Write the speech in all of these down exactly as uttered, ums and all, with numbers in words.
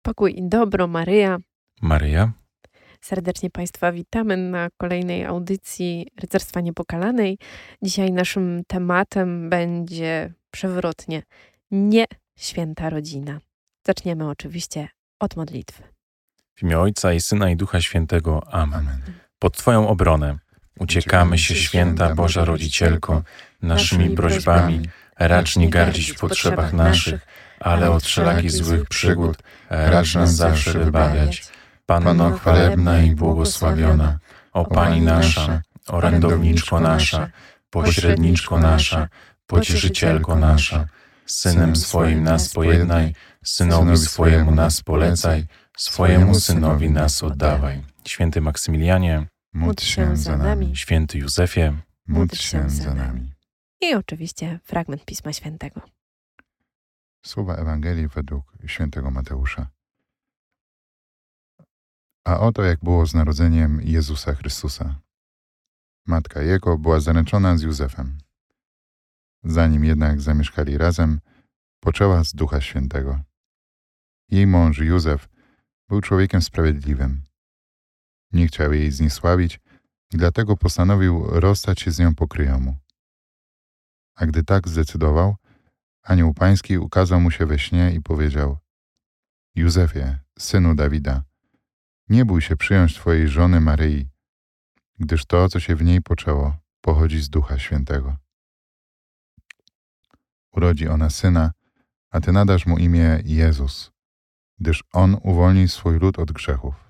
Pokój i dobro, Maryja. Maryja. Serdecznie Państwa witamy na kolejnej audycji Rycerstwa Niepokalanej. Dzisiaj naszym tematem będzie przewrotnie nie święta rodzina. Zaczniemy oczywiście od modlitwy. W imię Ojca i Syna i Ducha Świętego. Amen. Pod Twoją obronę uciekamy się, święta Boża Rodzicielko, naszymi prośbami. Racz nie gardzić w potrzebach naszych, ale od wszelakich złych przygód racz nas zawsze wybawiać. Panno chwalebna i błogosławiona, o Pani nasza, orędowniczko nasza, pośredniczko nasza, pocieszycielko nasza, Synem swoim nas pojednaj, Synowi swojemu nas polecaj, swojemu Synowi nas oddawaj. Święty Maksymilianie, módl się za nami. Święty Józefie, módl się za nami. I oczywiście fragment Pisma Świętego. Słowa Ewangelii według świętego Mateusza. A oto jak było z narodzeniem Jezusa Chrystusa. Matka Jego była zaręczona z Józefem. Zanim jednak zamieszkali razem, poczęła z Ducha Świętego. Jej mąż Józef był człowiekiem sprawiedliwym. Nie chciał jej zniesławić i dlatego postanowił rozstać się z nią po kryjomu. A gdy tak zdecydował, anioł pański ukazał mu się we śnie i powiedział: Józefie, synu Dawida, nie bój się przyjąć twojej żony Maryi, gdyż to, co się w niej poczęło, pochodzi z Ducha Świętego. Urodzi ona syna, a ty nadasz mu imię Jezus, gdyż on uwolni swój lud od grzechów.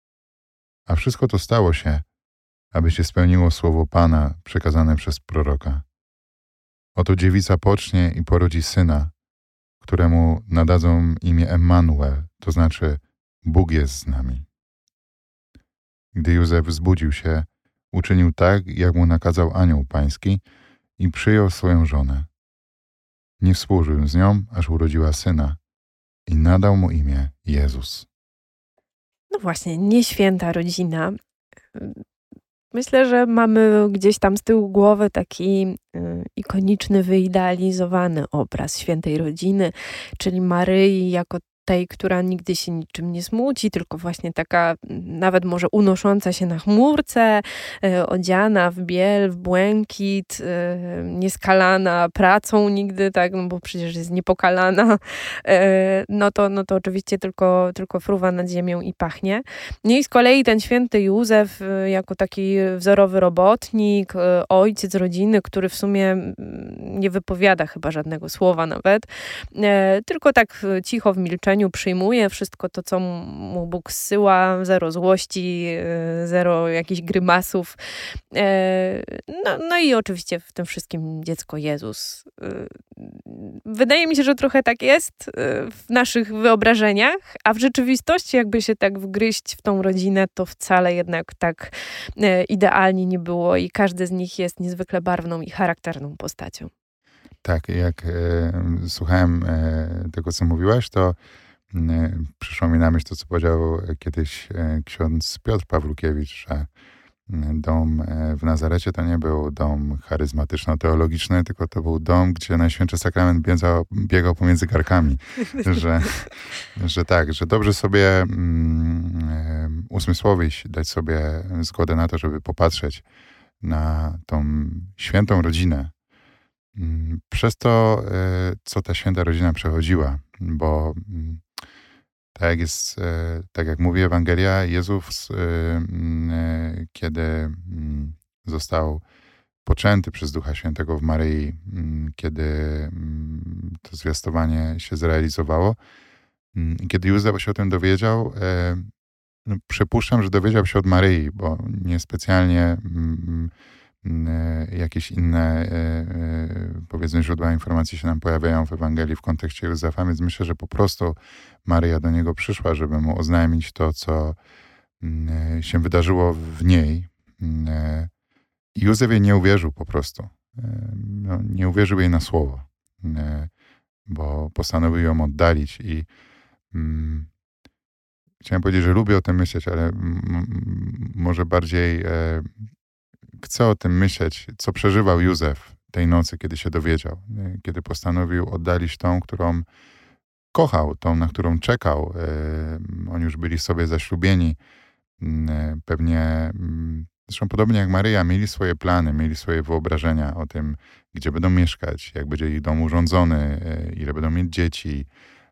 A wszystko to stało się, aby się spełniło słowo Pana przekazane przez proroka. Oto dziewica pocznie i porodzi syna, któremu nadadzą imię Emmanuel, to znaczy Bóg jest z nami. Gdy Józef zbudził się, uczynił tak, jak mu nakazał anioł pański i przyjął swoją żonę. Nie współżył z nią, aż urodziła syna i nadał mu imię Jezus. No właśnie, nie święta rodzina. Myślę, że mamy gdzieś tam z tyłu głowy taki y, ikoniczny, wyidealizowany obraz świętej rodziny, czyli Maryi jako tej, która nigdy się niczym nie smuci, tylko właśnie taka nawet może unosząca się na chmurce, y, odziana w biel, w błękit, y, nieskalana pracą nigdy, tak, no bo przecież jest niepokalana, y, no, to, no to oczywiście tylko, tylko fruwa nad ziemią i pachnie. No i z kolei ten święty Józef y, jako taki wzorowy robotnik, y, ojciec rodziny, który w sumie nie wypowiada chyba żadnego słowa nawet, y, tylko tak cicho w milczeniu przyjmuje wszystko to, co mu Bóg zsyła, zero złości, zero jakichś grymasów. No, no i oczywiście w tym wszystkim dziecko Jezus. Wydaje mi się, że trochę tak jest w naszych wyobrażeniach, a w rzeczywistości jakby się tak wgryźć w tą rodzinę, to wcale jednak tak idealnie nie było i każdy z nich jest niezwykle barwną i charakterną postacią. Tak, jak e, słuchałem e, tego, co mówiłaś, to e, przyszło mi na myśl to, co powiedział kiedyś e, ksiądz Piotr Pawlukiewicz, że dom e, w Nazarecie to nie był dom charyzmatyczno-teologiczny, tylko to był dom, gdzie Najświętszy Sakrament biegał, biegał pomiędzy karkami. że, że tak, że dobrze sobie mm, e, usmysłowić, dać sobie zgodę na to, żeby popatrzeć na tą świętą rodzinę, przez to, co ta święta rodzina przechodziła, bo tak jak jest, tak jak mówi Ewangelia, Jezus, kiedy został poczęty przez Ducha Świętego w Maryi, kiedy to zwiastowanie się zrealizowało, kiedy Józef się o tym dowiedział, przypuszczam, że dowiedział się od Maryi, bo niespecjalnie jakieś inne, powiedzmy, źródła informacji się nam pojawiają w Ewangelii w kontekście Józefa, więc myślę, że po prostu Maryja do niego przyszła, żeby mu oznajmić to, co się wydarzyło w niej. I Józef jej nie uwierzył po prostu. No, nie uwierzył jej na słowo, bo postanowił ją oddalić i mm, chciałem powiedzieć, że lubię o tym myśleć, ale m- może bardziej e, chcę o tym myśleć, co przeżywał Józef tej nocy, kiedy się dowiedział, kiedy postanowił oddalić tą, którą kochał, tą, na którą czekał. Oni już byli sobie zaślubieni. Pewnie, zresztą podobnie jak Maryja, mieli swoje plany, mieli swoje wyobrażenia o tym, gdzie będą mieszkać, jak będzie ich dom urządzony, ile będą mieć dzieci.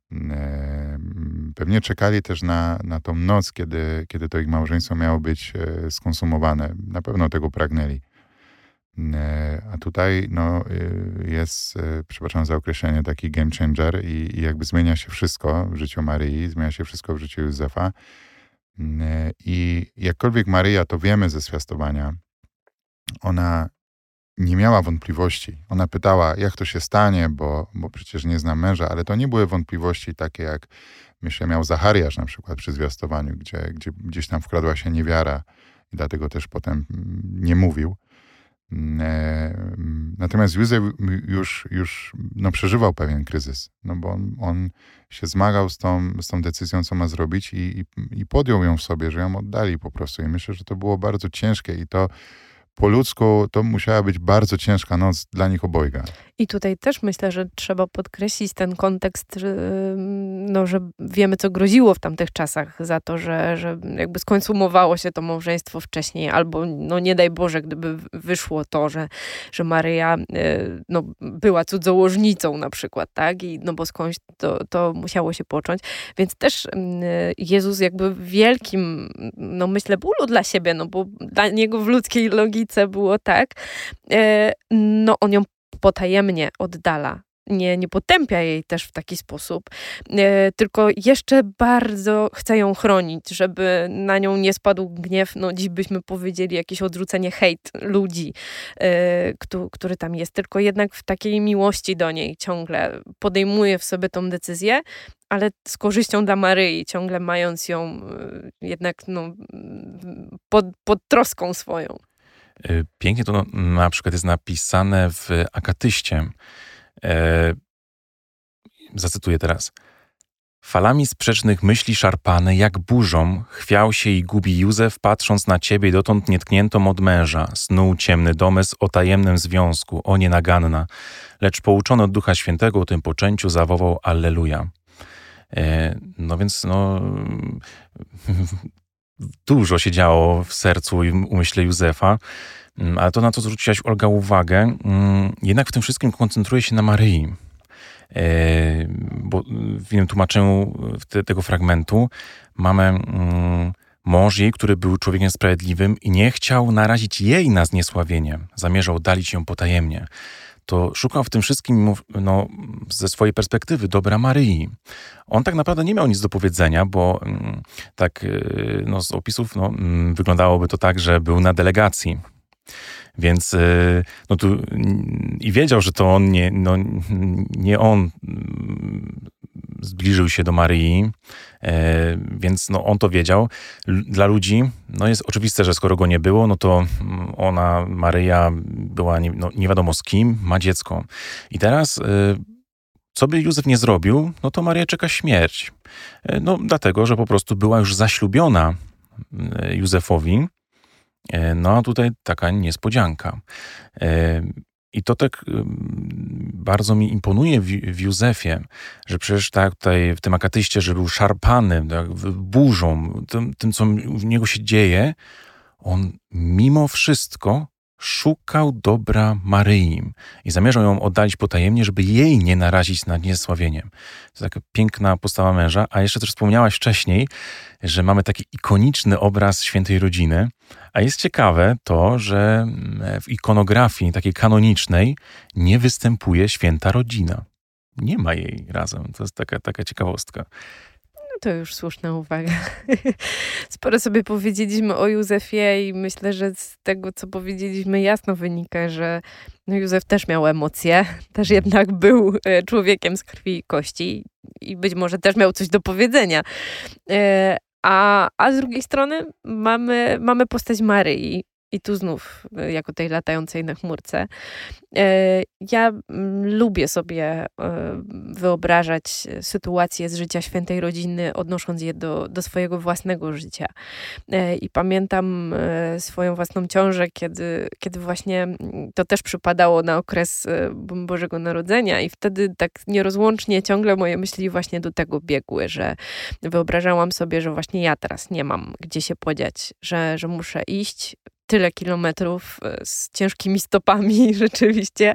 Pewnie czekali też na, na tą noc, kiedy, kiedy to ich małżeństwo miało być skonsumowane. Na pewno tego pragnęli. A tutaj no, jest, przepraszam za określenie, taki game changer i, i jakby zmienia się wszystko w życiu Maryi, zmienia się wszystko w życiu Józefa. I jakkolwiek Maryja, to wiemy ze zwiastowania, ona nie miała wątpliwości. Ona pytała, jak to się stanie, bo, bo przecież nie zna męża, ale to nie były wątpliwości takie, jak myślę miał Zachariasz na przykład przy zwiastowaniu, gdzie, gdzie gdzieś tam wkradła się niewiara i dlatego też potem nie mówił. Natomiast Józef już, już no, przeżywał pewien kryzys, no bo on, on się zmagał z tą, z tą decyzją, co ma zrobić i, i, i podjął ją w sobie, że ją oddali po prostu. I myślę, że to było bardzo ciężkie i to po ludzku to musiała być bardzo ciężka noc dla nich obojga. I tutaj też myślę, że trzeba podkreślić ten kontekst, że, no, że wiemy, co groziło w tamtych czasach za to, że, że jakby skonsumowało się to małżeństwo wcześniej, albo no nie daj Boże, gdyby wyszło to, że, że Maryja no, była cudzołożnicą na przykład, tak? I no bo skądś to, to musiało się począć. Więc też Jezus jakby w wielkim, no myślę, bólu dla siebie, no bo dla niego w ludzkiej logice było tak, no on ją potajemnie oddala. Nie, nie potępia jej też w taki sposób, e, tylko jeszcze bardzo chce ją chronić, żeby na nią nie spadł gniew, no dziś byśmy powiedzieli jakieś odrzucenie, hejt ludzi, e, który, który tam jest, tylko jednak w takiej miłości do niej ciągle podejmuje w sobie tą decyzję, ale z korzyścią dla Maryi, ciągle mając ją e, jednak no, pod, pod troską swoją. Pięknie to na przykład jest napisane w Akatyście. E, zacytuję teraz. Falami sprzecznych myśli szarpany, jak burzą, chwiał się i gubi Józef, patrząc na ciebie, dotąd nietkniętą od męża. Snuł ciemny domysł o tajemnym związku, o nienaganna. Lecz pouczony od Ducha Świętego o tym poczęciu zawołał Alleluja. E, no więc no... Dużo się działo w sercu i umyśle Józefa, ale to, na co zwróciłaś, Olga, uwagę, jednak w tym wszystkim koncentruje się na Maryi. Bo w innym tłumaczeniu tego fragmentu mamy mąż jej, który był człowiekiem sprawiedliwym i nie chciał narazić jej na zniesławienie. Zamierzał oddalić ją potajemnie. To szukał w tym wszystkim, no, ze swojej perspektywy dobra Maryi. On tak naprawdę nie miał nic do powiedzenia, bo tak no, z opisów no, wyglądałoby to tak, że był na delegacji. Więc no tu i wiedział, że to on nie, no, nie on zbliżył się do Maryi, e, więc no, on to wiedział. Dla ludzi no, jest oczywiste, że skoro go nie było, no to ona, Maryja, była nie, no, nie wiadomo z kim, ma dziecko. I teraz, e, co by Józef nie zrobił, no to Maryja czeka śmierć. E, no dlatego, że po prostu była już zaślubiona Józefowi. E, no a tutaj taka niespodzianka. E, I to tak bardzo mi imponuje w, w Józefie, że przecież tak tutaj w tym Akatyście, że był szarpany tak, burzą, tym, tym, co w niego się dzieje, on mimo wszystko szukał dobra Maryi i zamierzał ją oddalić potajemnie, żeby jej nie narazić na niesławienie. To taka piękna postawa męża, a jeszcze też wspomniałaś wcześniej, że mamy taki ikoniczny obraz świętej rodziny, a jest ciekawe to, że w ikonografii takiej kanonicznej nie występuje święta rodzina. Nie ma jej razem. To jest taka, taka ciekawostka. To już słuszna uwaga. Sporo sobie powiedzieliśmy o Józefie i myślę, że z tego, co powiedzieliśmy, jasno wynika, że no Józef też miał emocje, też jednak był człowiekiem z krwi i kości i być może też miał coś do powiedzenia. A, a z drugiej strony mamy, mamy postać Maryi, I tu znów, jako tej latającej na chmurce. Ja lubię sobie wyobrażać sytuacje z życia świętej rodziny, odnosząc je do, do swojego własnego życia. I pamiętam swoją własną ciążę, kiedy, kiedy właśnie to też przypadało na okres Bożego Narodzenia i wtedy tak nierozłącznie ciągle moje myśli właśnie do tego biegły, że wyobrażałam sobie, że właśnie ja teraz nie mam gdzie się podziać, że, że muszę iść tyle kilometrów z ciężkimi stopami rzeczywiście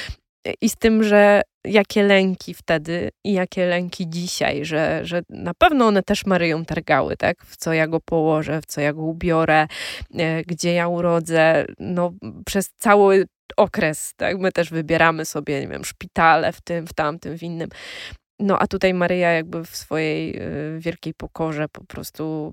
i z tym, że jakie lęki wtedy i jakie lęki dzisiaj, że, że na pewno one też Maryją targały, tak? W co ja go położę, w co ja go ubiorę, gdzie ja urodzę, no przez cały okres, tak? My też wybieramy sobie, nie wiem, szpitale w tym, w tamtym, w innym. No a tutaj Maryja jakby w swojej y, wielkiej pokorze po prostu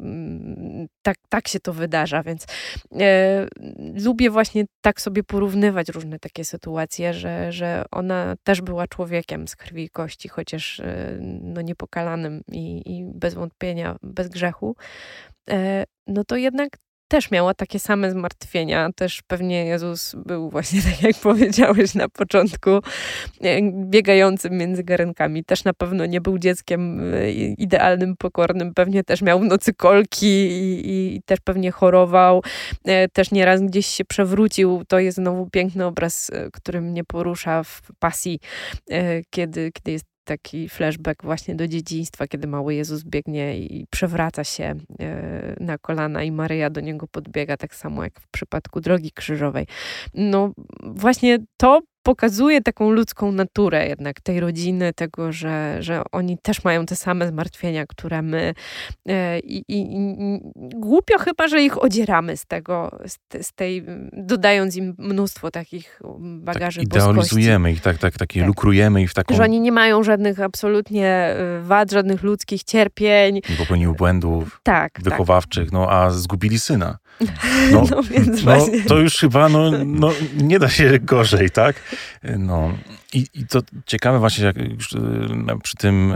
y, tak, tak się to wydarza, więc y, lubię właśnie tak sobie porównywać różne takie sytuacje, że, że ona też była człowiekiem z krwi i kości, chociaż y, no niepokalanym i, i bez wątpienia, bez grzechu, y, no to jednak też miała takie same zmartwienia. Też pewnie Jezus był właśnie, tak jak powiedziałeś na początku, biegającym między garenkami. Też na pewno nie był dzieckiem idealnym, pokornym. Pewnie też miał w nocy kolki i, i też pewnie chorował. Też nieraz gdzieś się przewrócił. To jest znowu piękny obraz, który mnie porusza w Pasji, kiedy, kiedy jest taki flashback właśnie do dzieciństwa, kiedy mały Jezus biegnie i przewraca się na kolana i Maryja do niego podbiega, tak samo jak w przypadku Drogi Krzyżowej. No właśnie to pokazuje taką ludzką naturę jednak tej rodziny, tego, że, że oni też mają te same zmartwienia, które my i, i, i głupio chyba, że ich odzieramy z tego, z, z tej, dodając im mnóstwo takich bagaży tak boskości. Idealizujemy ich, tak, tak, takie tak. lukrujemy ich w taką... Że oni nie mają żadnych absolutnie wad, żadnych ludzkich cierpień. Nie popełnił błędów tak, wychowawczych, tak. no a zgubili syna. No, no więc no właśnie. to już chyba, no, no nie da się gorzej, tak? No i, i to ciekawe właśnie, jak już przy tym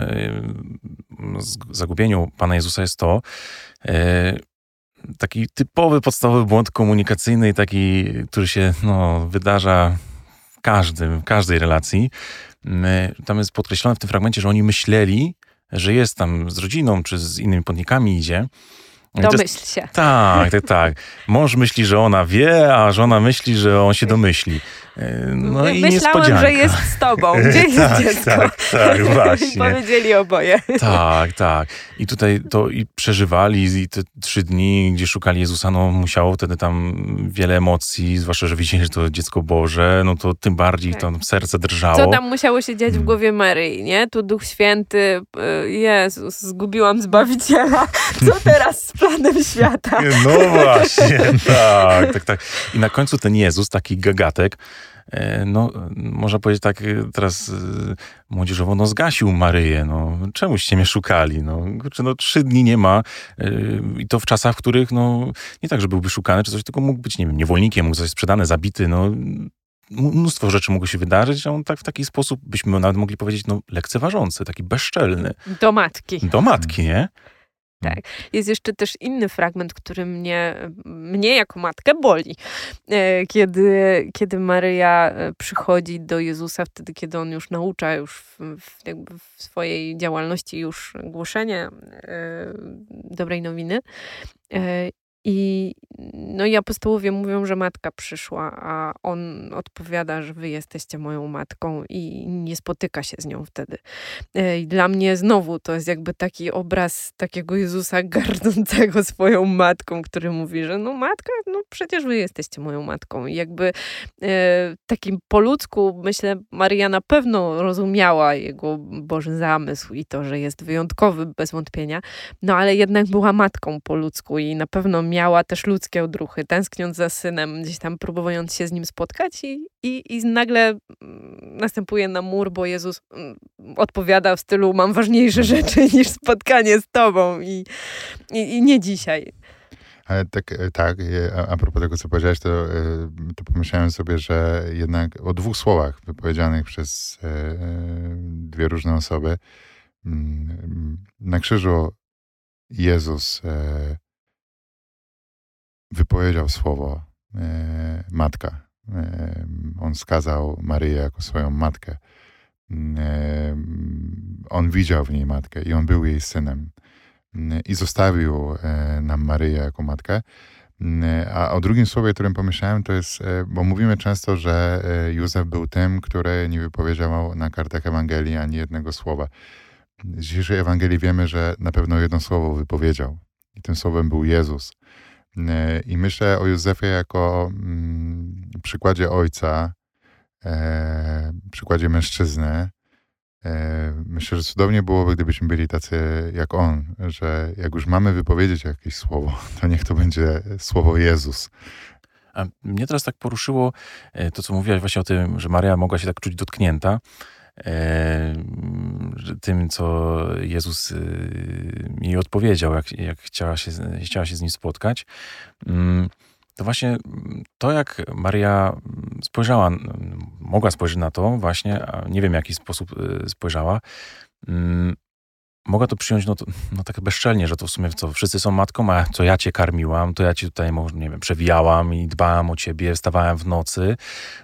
zagubieniu Pana Jezusa jest to, taki typowy, podstawowy błąd komunikacyjny, taki, który się no, wydarza w każdym, w każdej relacji. Tam jest podkreślone w tym fragmencie, że oni myśleli, że jest tam z rodziną, czy z innymi płatnikami idzie. Domyśl się. Tak, tak, tak. Mąż myśli, że ona wie, a żona myśli, że on się domyśli. No i Myślałem, niespodzianka. że jest z tobą. Gdzie jest tak, dziecko? Tak, tak, właśnie. Powiedzieli oboje. Tak, tak. I tutaj to i przeżywali i te trzy dni, gdzie szukali Jezusa, no musiało wtedy tam wiele emocji, zwłaszcza, że widzieli, że to dziecko Boże, no to tym bardziej tak. to serce drżało. Co tam musiało się dziać w głowie Maryi, nie? Tu Duch Święty, Jezus, zgubiłam Zbawiciela. Co teraz z planem świata? No właśnie, tak, tak, tak. I na końcu ten Jezus, taki gagatek, no, można powiedzieć tak teraz młodzieżowo, no zgasił Maryję, no, czemuście mnie szukali, no, czy no trzy dni nie ma i to w czasach, w których, no, nie tak, że byłby szukany, czy coś, tylko mógł być, nie wiem, niewolnikiem, mógł zostać sprzedany, zabity, no, mnóstwo rzeczy mogło się wydarzyć, a on tak w taki sposób, byśmy nawet mogli powiedzieć, no, lekceważący, taki bezczelny. Do matki. Do matki, nie? Tak. Jest jeszcze też inny fragment, który mnie, mnie jako matkę boli. Kiedy, kiedy Maryja przychodzi do Jezusa, wtedy, kiedy on już naucza już w, w, jakby w swojej działalności już głoszenie dobrej nowiny. I, no i apostołowie mówią, że matka przyszła, a on odpowiada, że wy jesteście moją matką i nie spotyka się z nią wtedy. I dla mnie znowu to jest jakby taki obraz takiego Jezusa gardzącego swoją matką, który mówi, że no matka, no przecież wy jesteście moją matką. I jakby e, takim po ludzku, myślę, Maryja na pewno rozumiała jego Boży zamysł i to, że jest wyjątkowy bez wątpienia, no ale jednak była matką po ludzku i na pewno miała też ludzkie odruchy, tęskniąc za synem, gdzieś tam próbując się z nim spotkać i, i, i nagle następuje na mur, bo Jezus odpowiada w stylu mam ważniejsze rzeczy niż spotkanie z tobą i, i, i nie dzisiaj. Ale tak, tak, a, a propos tego, co powiedziałeś, to, to pomyślałem sobie, że jednak o dwóch słowach wypowiedzianych przez dwie różne osoby. Na krzyżu Jezus wypowiedział słowo e, matka. E, on skazał Maryję jako swoją matkę. E, on widział w niej matkę i on był jej synem. E, I zostawił e, nam Maryję jako matkę. E, a o drugim słowie, o którym pomyślałem, to jest, e, bo mówimy często, że e, Józef był tym, który nie wypowiedział na kartach Ewangelii ani jednego słowa. Z dzisiejszej Ewangelii wiemy, że na pewno jedno słowo wypowiedział. I tym słowem był Jezus. I myślę o Józefie jako mm, przykładzie ojca, e, przykładzie mężczyzny. E, myślę, że cudownie byłoby, gdybyśmy byli tacy jak on, że jak już mamy wypowiedzieć jakieś słowo, to niech to będzie słowo Jezus. A mnie teraz tak poruszyło to, co mówiłaś właśnie o tym, że Maria mogła się tak czuć dotknięta e, tym, co Jezus jej odpowiedział, jak, jak chciała, się, chciała się z nim spotkać. To właśnie to, jak Maria spojrzała, mogła spojrzeć na to właśnie, a nie wiem, w jaki sposób spojrzała, mogła to przyjąć no, to, no tak bezczelnie, że to w sumie co, wszyscy są matką, a co ja cię karmiłam, to ja ci tutaj, nie wiem, przewijałam i dbałam o ciebie, wstawałem w nocy.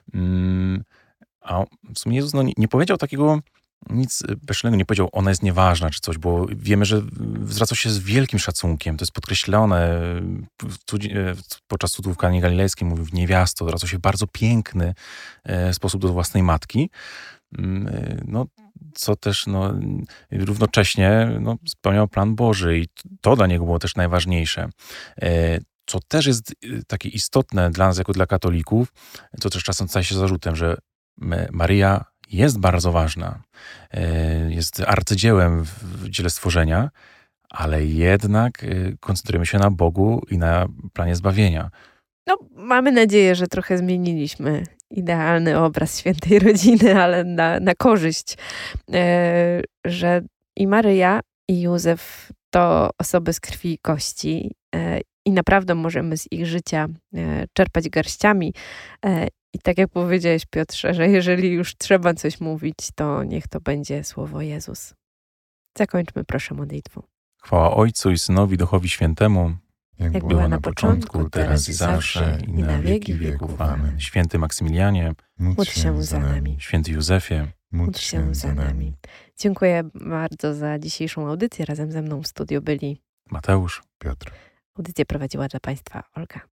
A w sumie Jezus no, nie, nie powiedział takiego nic bezczelnego, nie powiedział, ona jest nieważna czy coś, bo wiemy, że zwraca się z wielkim szacunkiem. To jest podkreślone podczas cudów w Kanie Galilejskiej, mówił w niewiasto, zwraca się w bardzo piękny sposób do własnej matki. No, co też no, równocześnie no, spełniał plan Boży i to dla niego było też najważniejsze. Co też jest takie istotne dla nas jako dla katolików, co też czasem staje się zarzutem, że Maryja jest bardzo ważna, jest arcydziełem w dziele stworzenia, ale jednak koncentrujemy się na Bogu i na planie zbawienia. No, mamy nadzieję, że trochę zmieniliśmy idealny obraz świętej rodziny, ale na, na korzyść, że i Maryja, i Józef to osoby z krwi i kości i naprawdę możemy z ich życia czerpać garściami. I tak jak powiedziałeś, Piotrze, że jeżeli już trzeba coś mówić, to niech to będzie słowo Jezus. Zakończmy proszę modlitwą. Chwała Ojcu i Synowi, Duchowi Świętemu, Jak, Jak było była na na początku, początku, teraz i zawsze, i na wieki wieków. Amen. Święty Maksymilianie, Módl Módl się za nami. święty Józefie, Módl się za nami. Dziękuję bardzo za dzisiejszą audycję. Razem ze mną w studiu byli Mateusz. Piotr. audycję prowadziła dla Państwa Olga.